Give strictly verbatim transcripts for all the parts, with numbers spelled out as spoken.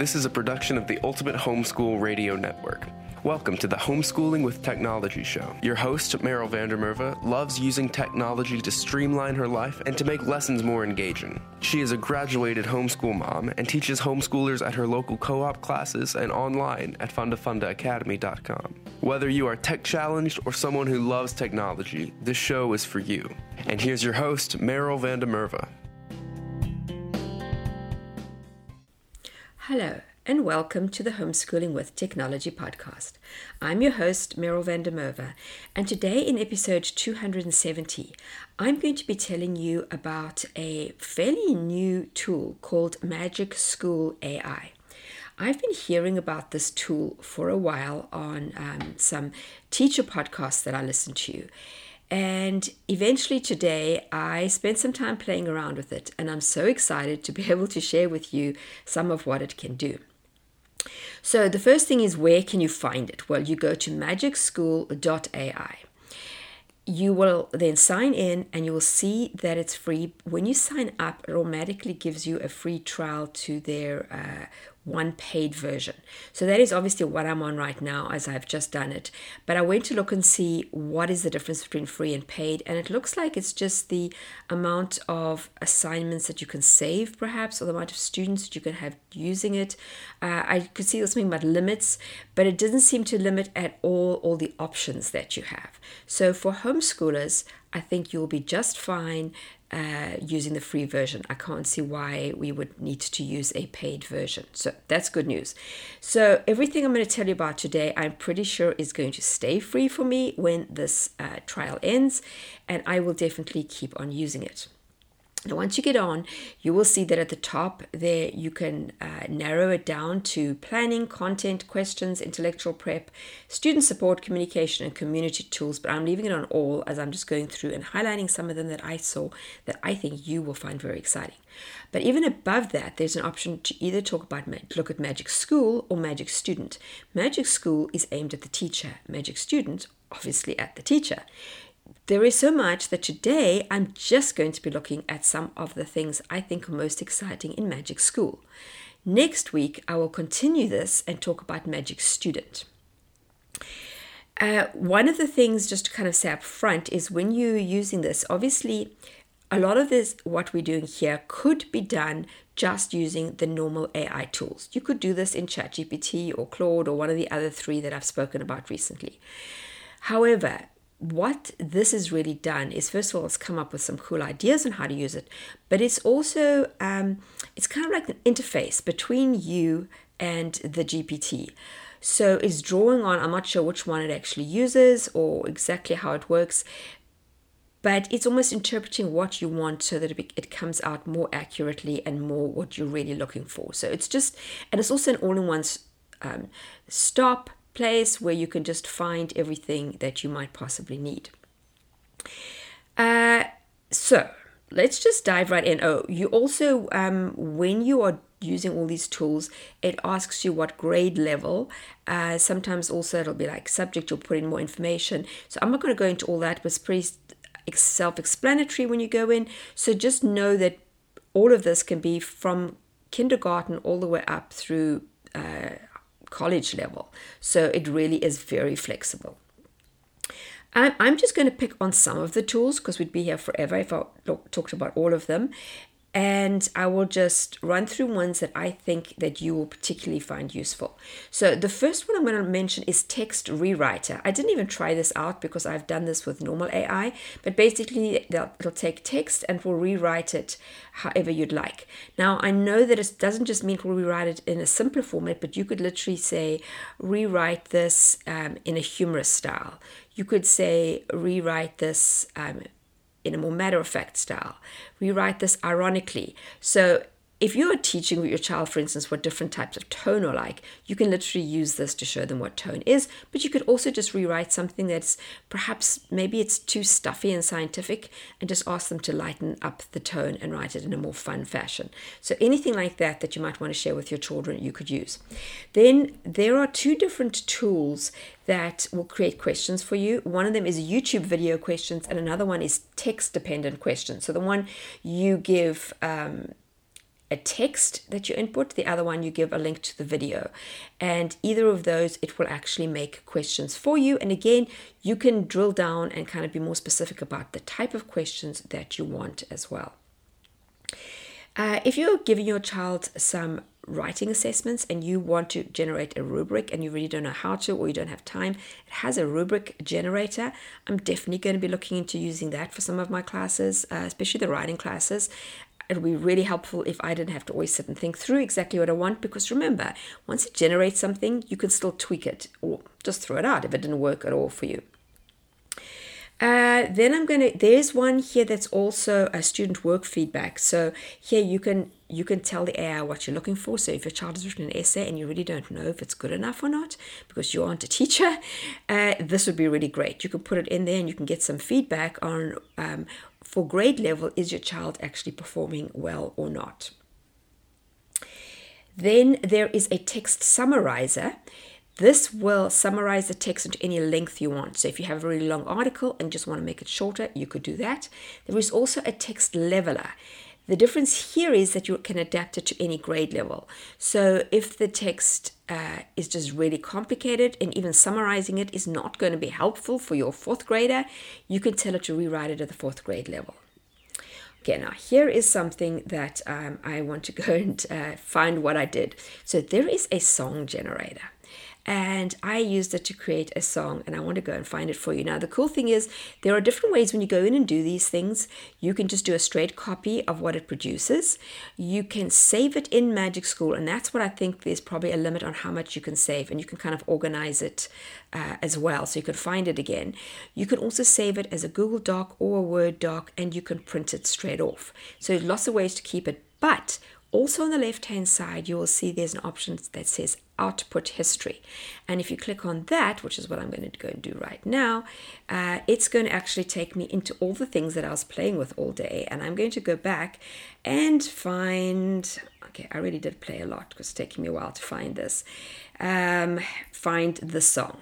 This is a production of the Ultimate Homeschool Radio Network. Welcome to the Homeschooling with Technology show. Your host, Meryl van der Merwe, loves using technology to streamline her life and to make lessons more engaging. She is a graduated homeschool mom and teaches homeschoolers at her local co-op classes and online at funda funda academy dot com. Whether you are tech-challenged or someone who loves technology, this show is for you. And here's your host, Meryl van der Merwe. Hello, and welcome to the Homeschooling with Technology podcast. I'm your host, Meryl van der Merwe, and today in episode two hundred seventy, I'm going to be telling you about a fairly new tool called Magic School A I. I've been hearing about this tool for a while on um, some teacher podcasts that I listen to. And eventually today, I spent some time playing around with it, and I'm so excited to be able to share with you some of what it can do. So the first thing is, where can you find it? Well, you go to magic school dot A I. You will then sign in and you will see that it's free. When you sign up, it automatically gives you a free trial to their uh, one paid version. So that is obviously what I'm on right now, as I've just done it. But I went to look and see what is the difference between free and paid. And it looks like it's just the amount of assignments that you can save, perhaps, or the amount of students that you can have using it. Uh, I could see something about limits, but it doesn't seem to limit at all all the options that you have. So for homeschoolers, I think you'll be just fine Uh, using the free version. I can't see why we would need to use a paid version. So that's good news. So everything I'm going to tell you about today, I'm pretty sure is going to stay free for me when this uh, trial ends, and I will definitely keep on using it. Now, once you get on, you will see that at the top there, you can uh, narrow it down to planning, content, questions, intellectual prep, student support, communication, and community tools. But I'm leaving it on all, as I'm just going through and highlighting some of them that I saw that I think you will find very exciting. But even above that, there's an option to either talk about, look at Magic School or Magic Student. Magic School is aimed at the teacher. Magic Student, obviously, at the teacher. There is so much that today I'm just going to be looking at some of the things I think are most exciting in Magic School. Next week, I will continue this and talk about Magic Student. Uh, one of the things, just to kind of say up front, is when you're using this, obviously, a lot of this, what we're doing here, could be done just using the normal A I tools. You could do this in ChatGPT or Claude or one of the other three that I've spoken about recently. However, what this has really done is, first of all, it's come up with some cool ideas on how to use it, but it's also, um, it's kind of like an interface between you and the G P T. So it's drawing on, I'm not sure which one it actually uses or exactly how it works, but it's almost interpreting what you want so that it, it comes out more accurately and more what you're really looking for. So it's just, and it's also an all-in-one um, stop, place where you can just find everything that you might possibly need. Uh, so let's just dive right in. Oh, you also, um, when you are using all these tools, it asks you what grade level. Uh, sometimes also it'll be like subject, you'll put in more information. So I'm not going to go into all that, but it's pretty self-explanatory when you go in. So just know that all of this can be from kindergarten all the way up through uh, college level. So it really is very flexible. I'm, I'm just going to pick on some of the tools because we'd be here forever if I look, talked about all of them. And I will just run through ones that I think that you will particularly find useful. So the first one I'm going to mention is Text Rewriter. I didn't even try this out because I've done this with normal A I, but basically it'll take text and will rewrite it however you'd like. Now, I know that it doesn't just mean we'll rewrite it in a simpler format, but you could literally say, rewrite this um, in a humorous style. You could say, rewrite this um, in a more matter-of-fact style. Rewrite this ironically. So if you're teaching with your child, for instance, what different types of tone are like, you can literally use this to show them what tone is, but you could also just rewrite something that's perhaps, maybe it's too stuffy and scientific, and just ask them to lighten up the tone and write it in a more fun fashion. So anything like that that you might want to share with your children, you could use. Then there are two different tools that will create questions for you. One of them is YouTube video questions, and another one is text-dependent questions. So the one you give um, a text that you input. The other one, you give a link to the video. And either of those, it will actually make questions for you. And again, you can drill down and kind of be more specific about the type of questions that you want as well. Uh, if you're giving your child some writing assessments and you want to generate a rubric and you really don't know how to, or you don't have time, it has a rubric generator. I'm definitely going to be looking into using that for some of my classes, uh, especially the writing classes. It would be really helpful if I didn't have to always sit and think through exactly what I want, because remember, once it generates something, you can still tweak it or just throw it out if it didn't work at all for you. Uh, then I'm going to, there's one here that's also a student work feedback. So here you can you can tell the A I what you're looking for. So if your child has written an essay and you really don't know if it's good enough or not, because you aren't a teacher, uh, this would be really great. You can put it in there and you can get some feedback on, um, for grade level, is your child actually performing well or not? Then there is a text summarizer. This will summarize the text into any length you want. So if you have a really long article and just want to make it shorter, you could do that. There is also a text leveler. The difference here is that you can adapt it to any grade level. So if the text uh, is just really complicated and even summarizing it is not going to be helpful for your fourth grader, you can tell it to rewrite it at the fourth grade level. Okay, now here is something that um, I want to go and uh, find what I did. So there is a song generator. And I used it to create a song, and I want to go and find it for you. Now, the cool thing is there are different ways when you go in and do these things. You can just do a straight copy of what it produces. You can save it in Magic School, and that's what I think there's probably a limit on how much you can save, and you can kind of organize it uh, as well, so you can find it again. You can also save it as a Google Doc or a Word doc, and you can print it straight off. So lots of ways to keep it, but also on the left-hand side, you will see there's an option that says Output History. And if you click on that, which is what I'm going to go and do right now, uh, it's going to actually take me into all the things that I was playing with all day. And I'm going to go back and find, okay, I really did play a lot because it's taking me a while to find this, um, find the song.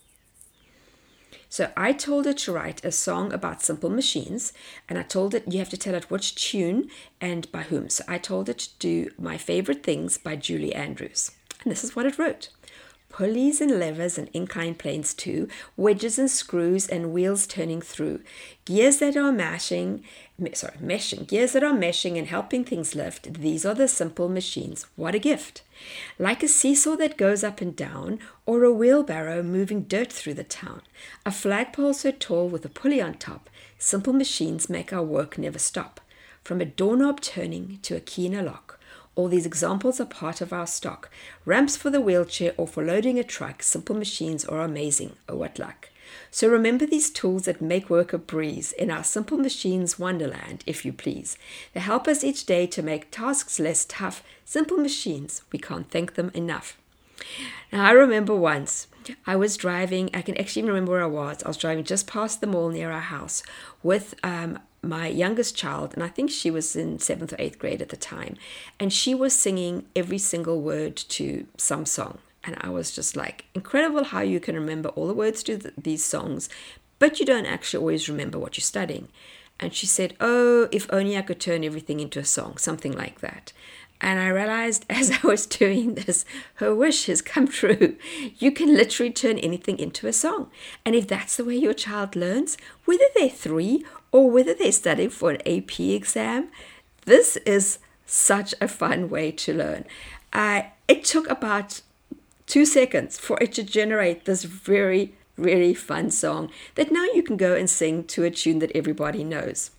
So I told it to write a song about simple machines, and I told it you have to tell it which tune and by whom. So I told it to do My Favorite Things by Julie Andrews. And this is what it wrote. Pulleys and levers and inclined planes too, wedges and screws and wheels turning through, gears that are mashing, sorry, meshing, gears that are meshing and helping things lift. These are the simple machines. What a gift. Like a seesaw that goes up and down, or a wheelbarrow moving dirt through the town. A flagpole so tall with a pulley on top. Simple machines make our work never stop. From a doorknob turning to a key in a lock. All these examples are part of our stock. Ramps for the wheelchair or for loading a truck. Simple machines are amazing. Oh, what luck. So remember these tools that make work a breeze in our Simple Machines wonderland, if you please. They help us each day to make tasks less tough. Simple machines, we can't thank them enough. Now, I remember once I was driving, I can actually even remember where I was. I was driving just past the mall near our house with um, my youngest child, and I think she was in seventh or eighth grade at the time, and she was singing every single word to some song. And I was just like, incredible how you can remember all the words to th- these songs, but you don't actually always remember what you're studying. And she said, oh, if only I could turn everything into a song, something like that. And I realized as I was doing this, her wish has come true. You can literally turn anything into a song. And if that's the way your child learns, whether they're three or whether they're studying for an A P exam, this is such a fun way to learn. Uh, it took about two seconds for it to generate this very, really fun song that now you can go and sing to a tune that everybody knows.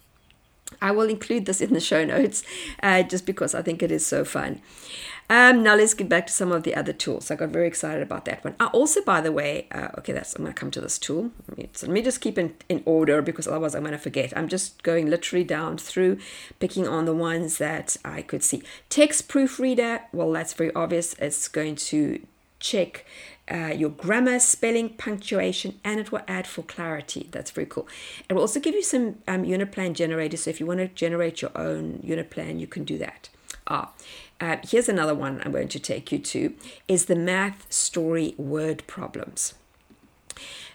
I will include this in the show notes uh, just because I think it is so fun. Um, now let's get back to some of the other tools. I got very excited about that one. I also, by the way, uh, okay, that's I'm going to come to this tool. Let me, so let me just keep in, in order because otherwise I'm going to forget. I'm just going literally down through, picking on the ones that I could see. Text proofreader, well, that's very obvious. It's going to check uh, your grammar, spelling, punctuation, and it will add for clarity. That's very cool. It will also give you some um, unit plan generators. So if you want to generate your own unit plan, you can do that. Ah, uh, here's another one I'm going to take you to, is the math story word problems.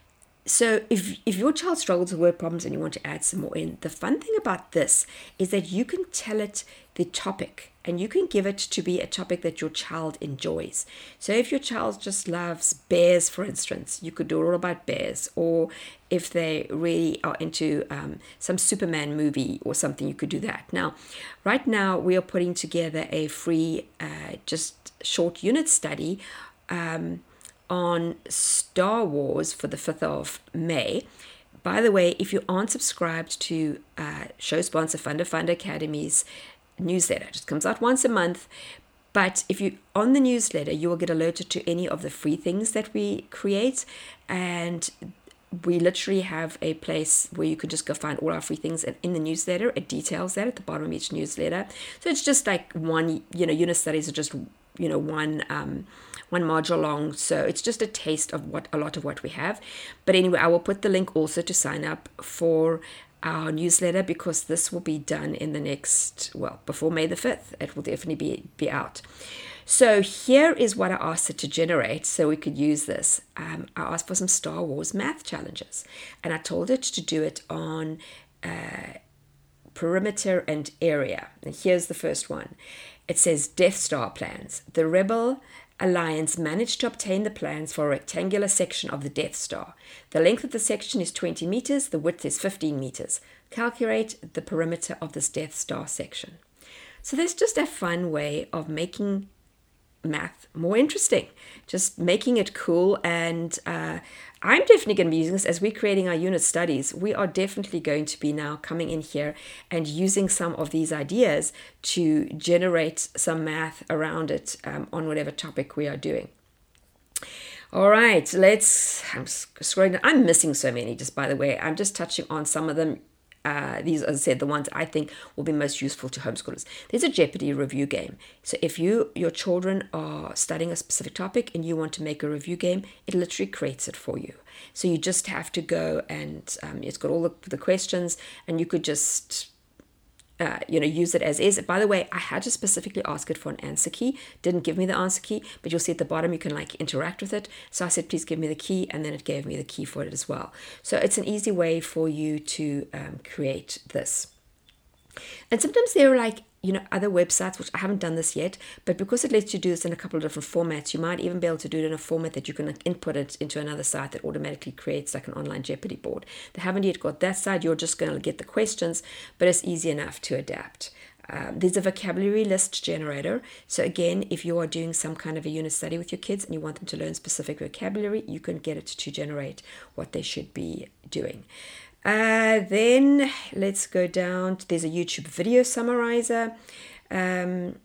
So if if your child struggles with word problems and you want to add some more in, the fun thing about this is that you can tell it the topic and you can give it to be a topic that your child enjoys. So if your child just loves bears, for instance, you could do it all about bears. Or if they really are into um, some Superman movie or something, you could do that. Now, right now we are putting together a free uh, just short unit study um, on Star Wars for the fifth of May. By the way, if you aren't subscribed to uh, show sponsor Funder Funder Academy's newsletter, it just comes out once a month. But if you on the newsletter, you will get alerted to any of the free things that we create. And we literally have a place where you can just go find all our free things. And in the newsletter, it details that at the bottom of each newsletter. So it's just like one, you know, unit studies are just, you know, one um, one module long. So it's just a taste of what a lot of what we have. But anyway, I will put the link also to sign up for our newsletter, because this will be done in the next, well, before May the fifth. It will definitely be, be out. So here is what I asked it to generate so we could use this. Um, I asked for some Star Wars math challenges, and I told it to do it on uh, perimeter and area. And here's the first one. It says Death Star plans. The Rebel Alliance managed to obtain the plans for a rectangular section of the Death Star. The length of the section is twenty meters, the width is fifteen meters. Calculate the perimeter of this Death Star section. So there's just a fun way of making math more interesting, just making it cool. And uh, I'm definitely going to be using this as we're creating our unit studies. We are definitely going to be now coming in here and using some of these ideas to generate some math around it um, on whatever topic we are doing. All right, let's, I'm scrolling. I'm missing so many, just by the way. I'm just touching on some of them. Uh, these, as I said, the ones I think will be most useful to homeschoolers. There's a Jeopardy review game. So if you your children are studying a specific topic and you want to make a review game, it literally creates it for you. So you just have to go and um, it's got all the, the questions, and you could just Uh, you know, use it as is. By the way, I had to specifically ask it for an answer key. Didn't give me the answer key, but you'll see at the bottom you can like interact with it. So I said, please give me the key, and then it gave me the key for it as well. So it's an easy way for you to um, create this. And sometimes there are like, you know, other websites, which I haven't done this yet, but because it lets you do this in a couple of different formats, you might even be able to do it in a format that you can like, input it into another site that automatically creates like an online Jeopardy board. They haven't yet got that side. You're just going to get the questions, but it's easy enough to adapt. Um, there's a vocabulary list generator. So again, if you are doing some kind of a unit study with your kids and you want them to learn specific vocabulary, you can get it to generate what they should be doing. Uh, then let's go down. To, there's a YouTube video summarizer. Um,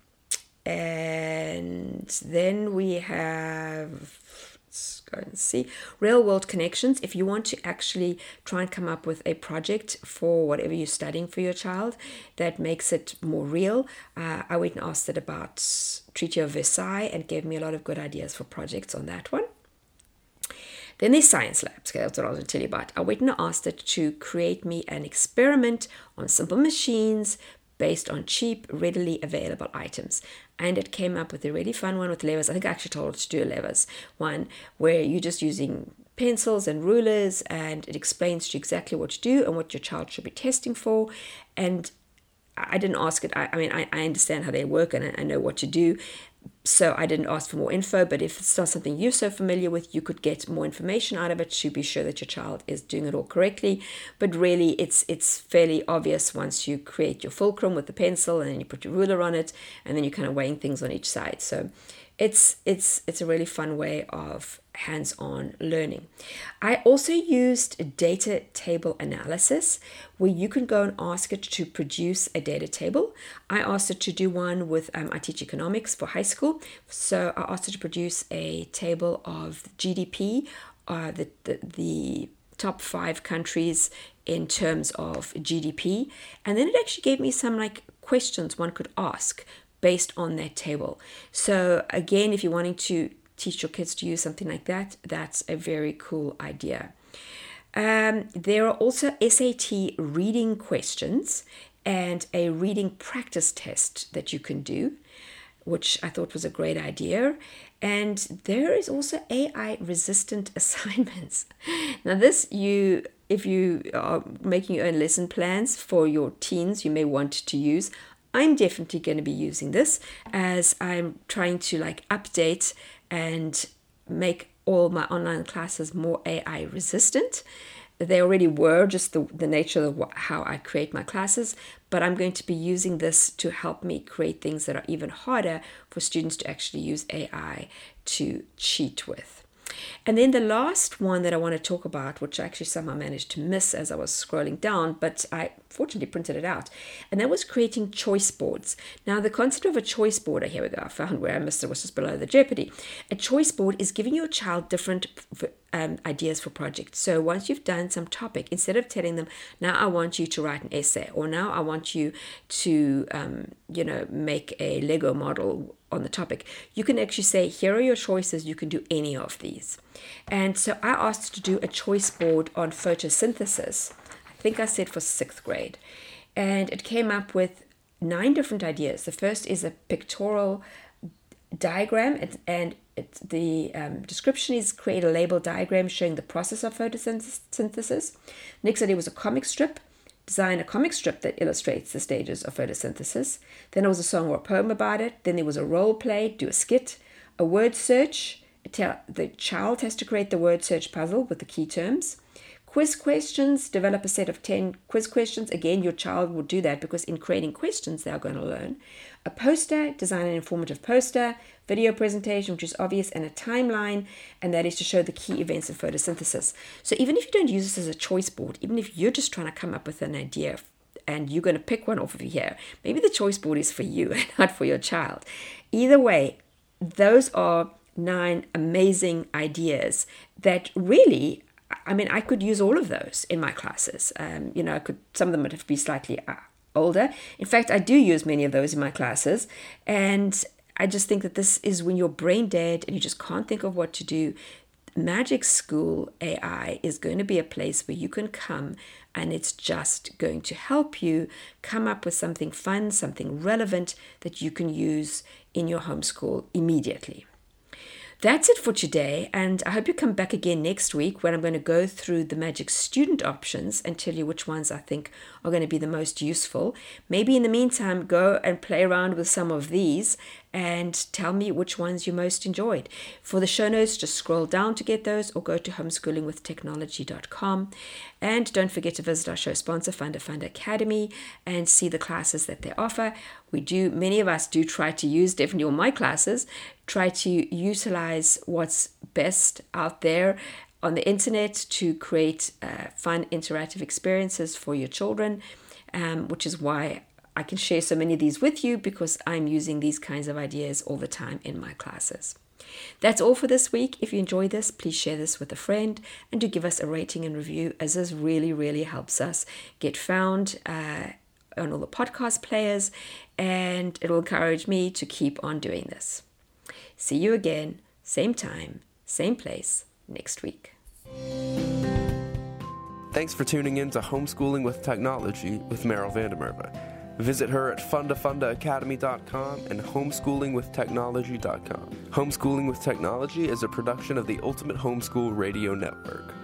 and then we have, let's go and see, real world connections. If you want to actually try and come up with a project for whatever you're studying for your child that makes it more real, uh, I went and asked it about Treaty of Versailles and gave me a lot of good ideas for projects on that one. Then there's science labs. Okay, that's what I was going to tell you about. I went and asked it to create me an experiment on simple machines based on cheap, readily available items. And it came up with a really fun one with levers. I think I actually told it to do a levers one where you're just using pencils and rulers, and it explains to you exactly what to do and what your child should be testing for. And I didn't ask it. I, I mean, I, I understand how they work and I, I know what to do. So I didn't ask for more info, but if it's not something you're so familiar with, you could get more information out of it to be sure that your child is doing it all correctly. But really, it's it's fairly obvious once you create your fulcrum with the pencil and then you put your ruler on it, and then you're kind of weighing things on each side. So it's it's it's a really fun way of hands-on learning. I also used data table analysis, where you can go and ask it to produce a data table. I asked it to do one with, um, I teach economics for high school, so I asked it to produce a table of G D P, uh, the, the, the top five countries in terms of G D P, and then it actually gave me some like questions one could ask based on that table. So again, if you're wanting to teach your kids to use something like that, that's a very cool idea. Um, there are also S A T reading questions and a reading practice test that you can do. which I thought was a great idea. And there is also A I-resistant assignments. Now this, you, if you are making your own lesson plans for your teens, you may want to use. I'm definitely going to be using this as I'm trying to like update and make all my online classes more A I resistant. They already were, just the, the nature of what, how I create my classes, but I'm going to be using this to help me create things that are even harder for students to actually use A I to cheat with. And then the last one that I want to talk about, which I actually somehow managed to miss as I was scrolling down, but I fortunately printed it out, and that was creating choice boards. Now, the concept of a choice board, here we go, I found where I missed it, was just below the Jeopardy. A choice board is giving your child different um, ideas for projects. So once you've done some topic, instead of telling them, now I want you to write an essay, or now I want you to, um, you know, make a Lego model on the topic, you can actually say, here are your choices, you can do any of these. And so I asked to do a choice board on photosynthesis. I think I said for sixth grade. And it came up with nine different ideas. The first is a pictorial diagram, and, and it, the um, description is create a label diagram showing the process of photosynthesis. Next idea was a comic strip. Design a comic strip that illustrates the stages of photosynthesis. Then there was a song or a poem about it. Then there was a role play, do a skit, a word search. Tell, the child has to create the word search puzzle with the key terms. Quiz questions, develop a set of ten quiz questions. Again, your child will do that because in creating questions, they are going to learn. A poster, design an informative poster. Video presentation, which is obvious, and a timeline, and that is to show the key events of photosynthesis. So even if you don't use this as a choice board, even if you're just trying to come up with an idea and you're going to pick one off of here, maybe the choice board is for you and not for your child. Either way, those are nine amazing ideas that really, I mean, I could use all of those in my classes. Um, you know, I could, some of them would have to be slightly uh, older. In fact, I do use many of those in my classes, and I just think that this is when you're brain dead and you just can't think of what to do. Magic School A I is going to be a place where you can come, and it's just going to help you come up with something fun, something relevant that you can use in your homeschool immediately. That's it for today, and I hope you come back again next week when I'm going to go through the Magic Student options and tell you which ones I think are going to be the most useful. Maybe in the meantime, go and play around with some of these and tell me which ones you most enjoyed. For the show notes, just scroll down to get those or go to homeschooling with technology dot com. And don't forget to visit our show sponsor, Funda Funda Academy, and see the classes that they offer. We do, many of us do try to use, definitely all my classes, try to utilize what's best out there on the internet to create uh, fun, interactive experiences for your children, um, which is why I can share so many of these with you, because I'm using these kinds of ideas all the time in my classes. That's all for this week. If you enjoyed this, please share this with a friend and do give us a rating and review, as this really, really helps us get found uh, on all the podcast players, and it will encourage me to keep on doing this. See you again, same time, same place, next week. Thanks for tuning in to Homeschooling with Technology with Meryl van der Merwe. Visit her at funda funda academy dot com and homeschooling with technology dot com. Homeschooling with Technology is a production of the Ultimate Homeschool Radio Network.